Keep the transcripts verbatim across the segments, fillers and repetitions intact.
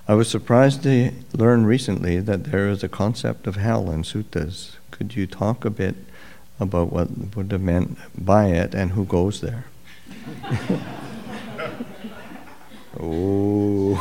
I was surprised to learn recently that there is a concept of hell in suttas. Could you talk a bit about what the Buddha meant by it and who goes there? Oh.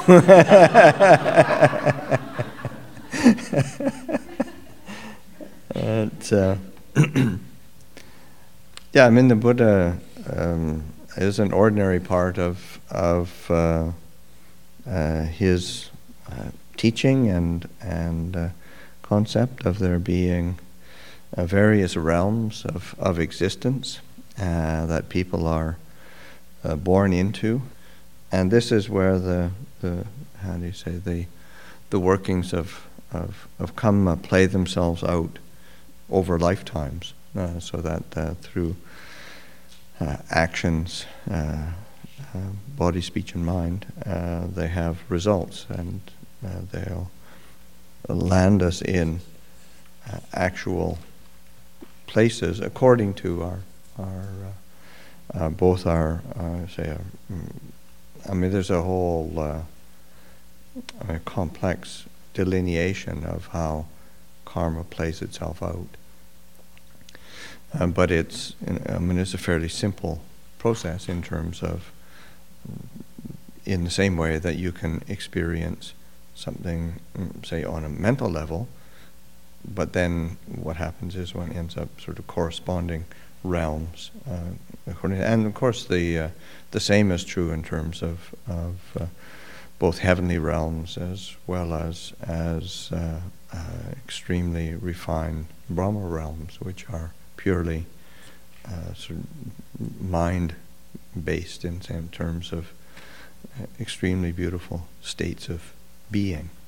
But, uh, yeah, I mean, the Buddha um, is an ordinary part of of uh, uh, his uh, teaching and and uh, concept of there being uh, various realms of of existence uh, that people are uh, born into, and this is where the the how do you say the the workings of of of karma play themselves out over lifetimes, uh, so that uh, through uh, actions, uh, uh, body, speech, and mind, uh, they have results, and uh, they'll land us in uh, actual places according to our our uh, uh, both our uh, say. Uh, I mean, there's a whole uh, I mean, complex delineation of how karma plays itself out. Um, but it's, I mean, it's a fairly simple process in terms of, in the same way that you can experience something, say, on a mental level, but then what happens is one ends up sort of corresponding realms. Uh, according to, and of course, the uh, the same is true in terms of of uh, both heavenly realms as well as as uh, uh, extremely refined Brahma realms, which are purely uh, sort of mind-based in, in terms of extremely beautiful states of being.